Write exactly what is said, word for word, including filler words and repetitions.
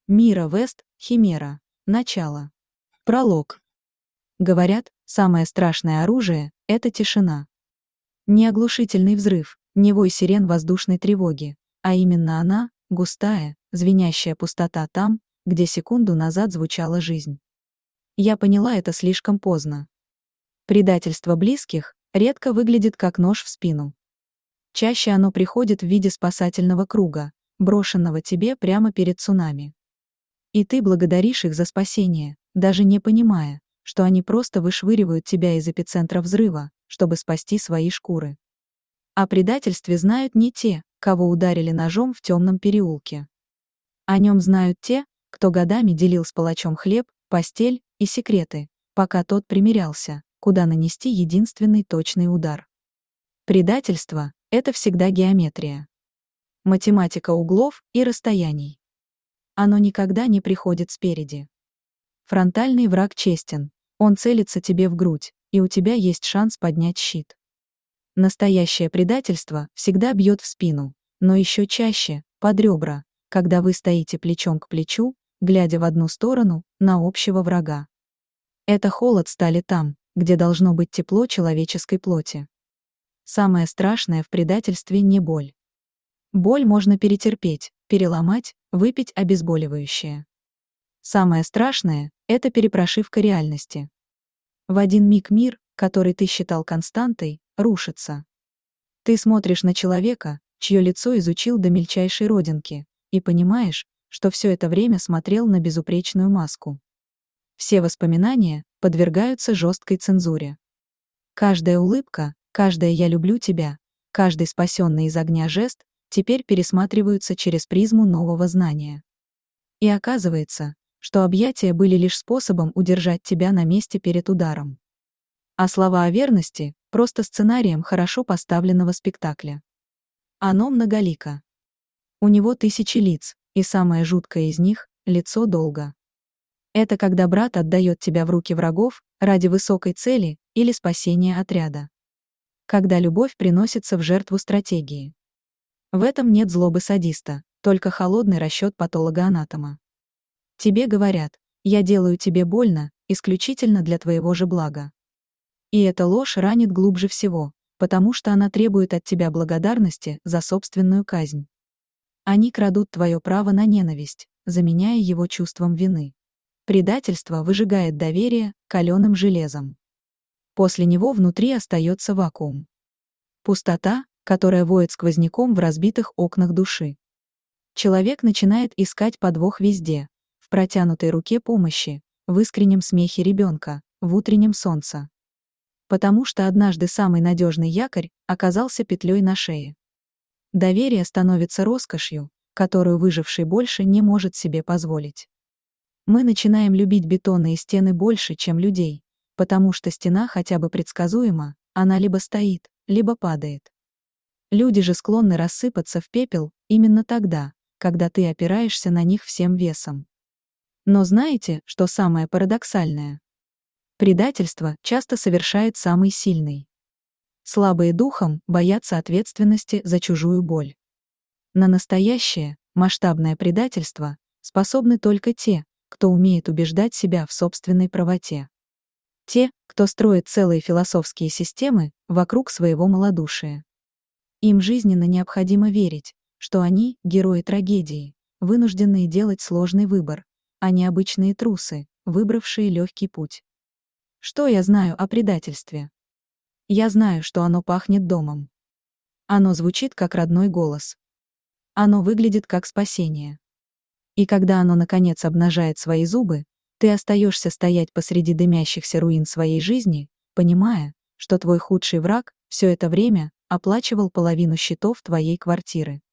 Мира Вест, Химера. Начало. Пролог. Говорят, самое страшное оружие — это тишина. Не оглушительный взрыв, не вой сирен воздушной тревоги, а именно она, густая, звенящая пустота там, где секунду назад звучала жизнь. Я поняла это слишком поздно. Предательство близких редко выглядит как нож в спину. Чаще оно приходит в виде спасательного круга, брошенного тебе прямо перед цунами. И ты благодаришь их за спасение, даже не понимая, что они просто вышвыривают тебя из эпицентра взрыва, чтобы спасти свои шкуры. О предательстве знают не те, кого ударили ножом в темном переулке. О нем знают те, кто годами делил с палачом хлеб, постель и секреты, пока тот примирялся, куда нанести единственный точный удар. Предательство — это всегда геометрия. Математика углов и расстояний. Оно никогда не приходит спереди. Фронтальный враг честен, он целится тебе в грудь, и у тебя есть шанс поднять щит. Настоящее предательство всегда бьет в спину, но еще чаще — под ребра, когда вы стоите плечом к плечу, глядя в одну сторону, на общего врага. Это холод стали там, где должно быть тепло человеческой плоти. Самое страшное в предательстве не боль. Боль можно перетерпеть, переломать, выпить обезболивающее. Самое страшное — это перепрошивка реальности. В один миг мир, который ты считал константой, рушится. Ты смотришь на человека, чье лицо изучил до мельчайшей родинки, и понимаешь, что все это время смотрел на безупречную маску. Все воспоминания подвергаются жесткой цензуре. Каждая улыбка, каждое «я люблю тебя», каждый спасенный из огня жест теперь пересматриваются через призму нового знания. И оказывается, что объятия были лишь способом удержать тебя на месте перед ударом. А слова о верности — просто сценарием хорошо поставленного спектакля. Оно многолико. У него тысячи лиц, и самое жуткое из них — лицо долга. Это когда брат отдает тебя в руки врагов ради высокой цели или спасения отряда. Когда любовь приносится в жертву стратегии. В этом нет злобы садиста, только холодный расчет патолога-анатома. Тебе говорят: «Я делаю тебе больно, исключительно для твоего же блага». И эта ложь ранит глубже всего, потому что она требует от тебя благодарности за собственную казнь. Они крадут твое право на ненависть, заменяя его чувством вины. Предательство выжигает доверие каленым железом. После него внутри остается вакуум. Пустота, которая воет сквозняком в разбитых окнах души. Человек начинает искать подвох везде: в протянутой руке помощи, в искреннем смехе ребенка, в утреннем солнце. Потому что однажды самый надежный якорь оказался петлей на шее. Доверие становится роскошью, которую выживший больше не может себе позволить. Мы начинаем любить бетонные стены больше, чем людей, потому что стена хотя бы предсказуема, она либо стоит, либо падает. Люди же склонны рассыпаться в пепел именно тогда, когда ты опираешься на них всем весом. Но знаете, что самое парадоксальное? Предательство часто совершает самый сильный. Слабые духом боятся ответственности за чужую боль. На настоящее, масштабное предательство способны только те, кто умеет убеждать себя в собственной правоте. Те, кто строит целые философские системы вокруг своего малодушия. Им жизненно необходимо верить, что они — герои трагедии, вынужденные делать сложный выбор, а не обычные трусы, выбравшие легкий путь. Что я знаю о предательстве? Я знаю, что оно пахнет домом. Оно звучит как родной голос. Оно выглядит как спасение. И когда оно наконец обнажает свои зубы, ты остаешься стоять посреди дымящихся руин своей жизни, понимая, что твой худший враг все это время оплачивал половину счетов твоей квартиры.